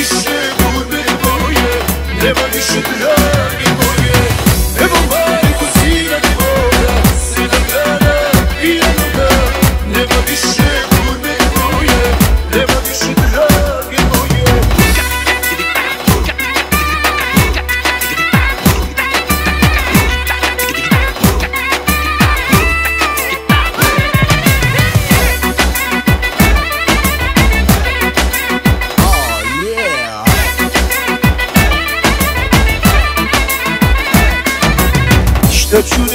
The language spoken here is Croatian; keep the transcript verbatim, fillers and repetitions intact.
više gurbet moje, nema više drage moje. Evo majko sina tvoja, sedam dana i jedno dan. Nema više gurbet moje, nema više drage moje. Šta ću